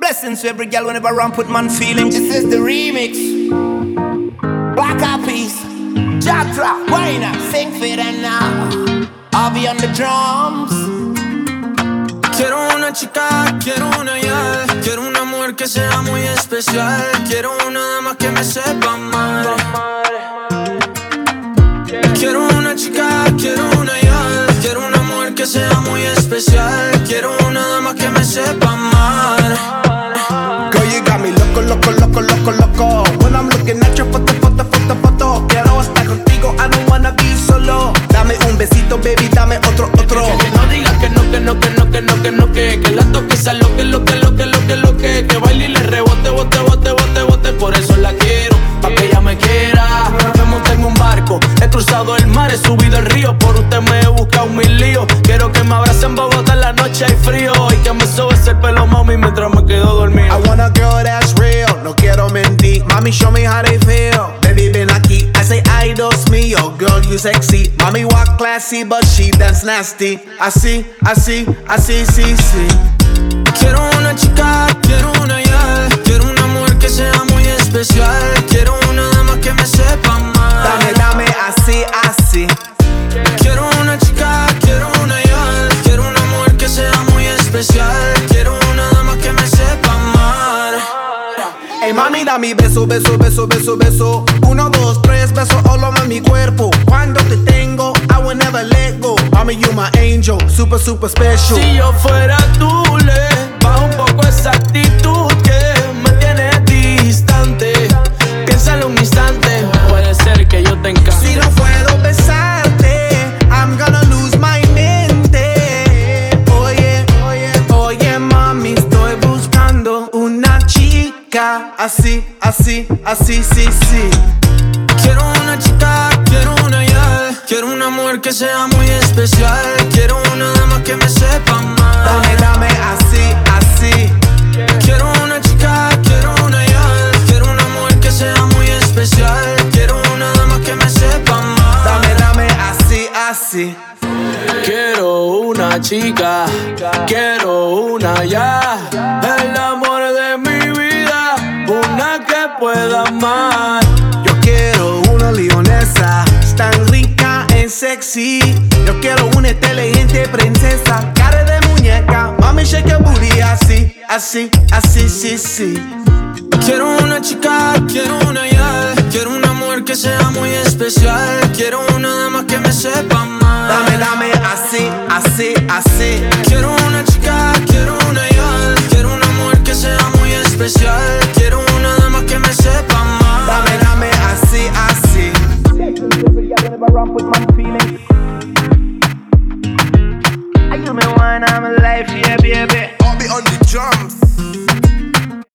Blessings to every girl whenever I put man feelings. This is the remix. Black Eyed Peas, Jatra, Wayna, sing for it now. I'll be on the drums. Quiero una chica, quiero una ya. Quiero una mujer que sea muy especial. Quiero una dama que me sepa amar. Quiero una chica, quiero una ya. Quiero una mujer que sea muy especial. Quiero una dama que me sepa amar. Girl, you got me loco, loco, loco, loco, loco. When I'm looking at your foto, foto, foto, foto. Quiero estar contigo, I don't wanna be solo. Dame un besito, baby, dame otro, otro. Que no digas que no, que no, que no, que no, que no, que la toque sea lo que baile y le rebote, bote, bote, bote, bote. Por eso la quiero, pa' que ella me quiera. Me monté en un barco, he cruzado el mar, he subido el río. Por usted me he buscado mil líos. Quiero que me abrace en Bogotá en la noche hay frío. Y que me sobes el pelo, mami, mientras me quedo dormido. I want a girl that's real, no quiero mentir. Mami, show me how they feel. Baby, ven aquí, I say ay, Dios mío. Girl, you sexy. Mami walk classy, but she dance nasty. Así, así, así, sí, sí. Quiero una chica, quiero una ya. Quiero una mujer que sea muy especial. Quiero una dama que me sepa amar. Dame, dame, así, así. Quiero una chica, quiero una ya. Quiero una mujer que sea muy especial. Quiero una dama que me sepa amar. Hey mami, dame beso, beso, beso, beso, beso. 1, 2, 3, beso all over mi cuerpo. Cuando te tengo, I will never let go. Mami, you my angel, super, super special. Si yo fuera tú, le bajo un poco esa actitud que me tiene distante. Piénsalo un instante, puede ser que yo te encante. Si no puedo besarte, I'm gonna lose my mente. Oye, oye, oye, mami, estoy buscando una chica así, así, así, sí, sí. Quiero una chica, quiero una ya. Quiero una mujer que sea muy especial. Quiero una dama que me sepa amar. Dame, dame, así, así. Quiero una chica, quiero una ya. Quiero una mujer que sea muy especial. Quiero una dama que me sepa amar. Dame, dame, así, así. Quiero una chica, quiero una ya. El amor de mi vida, una que pueda amar. Yo quiero una leonesa, tan rica en sexy. Yo quiero una inteligente princesa, cara de muñeca. Mami, shake your booty así, así, así, sí, sí. Quiero una chica, quiero una ya. Quiero una mujer que sea muy especial. Quiero una dama que me sepa amar. Dame, dame, así, así, así. Quiero una chica, quiero una ya. Quiero una mujer que sea muy especial. Quiero una dama que me sepa amar. Dame, dame, así, así. I give me one, I'm alive, yeah, baby. I'll be on the drums.